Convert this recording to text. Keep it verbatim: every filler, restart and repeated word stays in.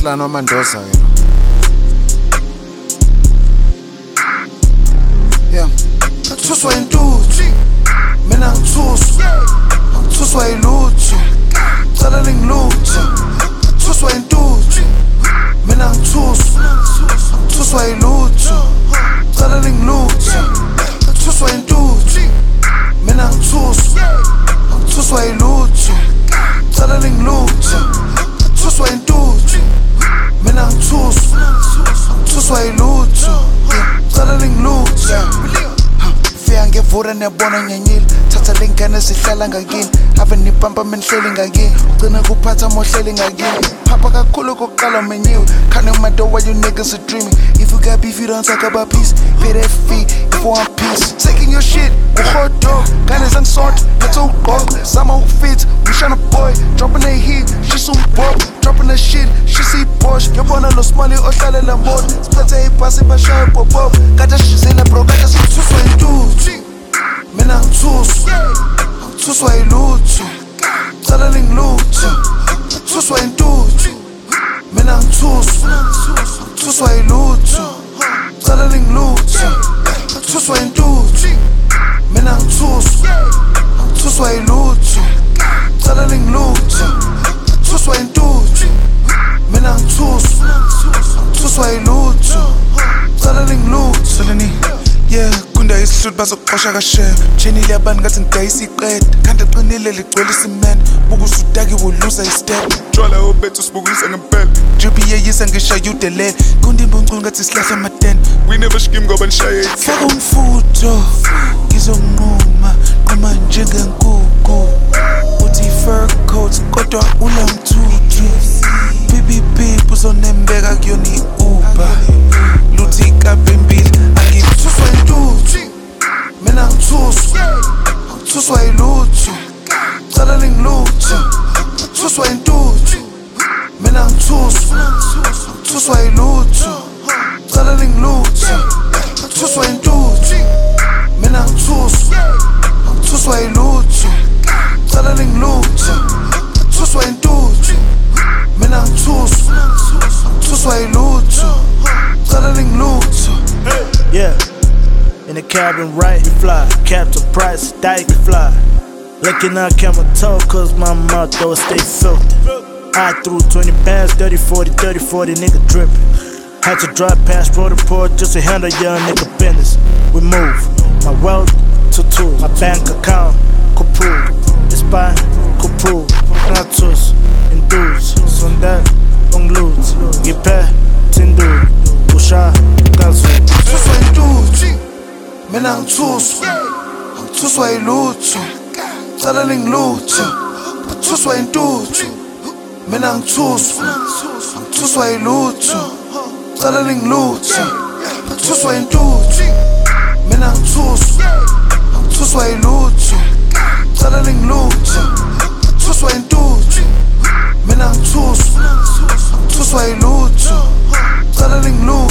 Sihlanu amandoza yena. Yeah. Ngithuswa intuthu. Mina ngithuswa. Ngithuswa ilutho. Cala lingilutho. Ngithuswa intuthu. Mina ngithuswa. Ngithuswa ilutho. Cala lingilutho. Ngithuswa intuthu. Mina ngithuswa. Ngithuswa ilutho. Cala lingilutho. Ngithuswa intuthu. Mina ngithuswa. Ngithuswa ilutho. Cala lingilutho. Fika ngevura nebona nyenyile. Thatha lengane sihlala ngakini. Ave nipampa menhleli ngakini. Ugcina kuphatha mohleli ngakini. Papa kakhulu kokuqala menyiwe. Can't no matter what you niggas are dreaming. If you got beef, you don't talk about peace. Pay that fee if you want peace. Taking your shit, hot dog. Gunners and salt, that's all gog. Summer who fits, we shine a boy. Dropping the heat, she so bob. Dropping the shit, she see Porsche. You wanna lose money or tell her more. Split a pass if I show up above. Got that shit in the bro, got that shit too sweet, dude. Men I'm too sweet. I'm too sweet, dude. Cala lingilutho. Too sweet, dude. Men I'm too sweet. Too sweet, dude. Cala lingilutho. Too sweet, dude. Men I'm too sweet. Too sweet, dude. Cala lingilutho. Too sweet, dude. Men I'm too sweet. Too sweet, dude. Cala lingilutho. Yeah, kunda isihluthi bazoqosha kashe. Chenile abantu ngathi ngidayisa iqeda. Khanda qinile ligcwele isimene. Buka usutakiwe uluza istep. Tshwala obethu sibukisa ngempela. G P yeyisa ngishaya udelele. Kunda imbunculu ngathi sihlahla amatene. We never scheme ngoba nishaye it. Faka umfutho ngizonquma qhuma njengenkukhu. Uthi fur coat kodwa ulamthuthu. B B B uzonembeka kuyona i-Uber. Luthi kapembili Ngithuswa intuthu. Mina ngithuswa. Ngithuswa ilutho. Cala lingilutho. Ngithuswa intuthu. Mina ngithuswa. Ngithuswa ilutho. Cala lingilutho. Ngithuswa intuthu. Mina ngithuswa. Ngithuswa ilutho. Cala lingilutho. Ngithuswa intuthu. Mina ngithuswa. Ngithuswa ilutho. Cala lingilutho. Yeah, in the cabin right, we fly. Captain Price, Dyke fly. Looking out camera toe, cause my mouth though stay filthy. I threw twenty pounds, thirty, forty, thirty, forty, nigga drippin'. Had to drive past road report just to handle young nigga business. We move, my wealth to two, my bank account, Kupru. It's by Kupru, Natus, and dudes. So that, on loot, get back, Tindu, Usha, Kazu. Ngithuswa intuthu. Mina ngithuswa. Ngithuswa ilutho. Cala lingilutho. Ngithuswa intuthu. Mina ngithuswa. Ngithuswa ilutho. Cala lingilutho. Ngithuswa intuthu. Mina ngithuswa. Ngithuswa ilutho. Cala lingilutho. Ngithuswa intuthu. Mina ngithuswa. Ngithuswa ilutho. Cala lingilutho.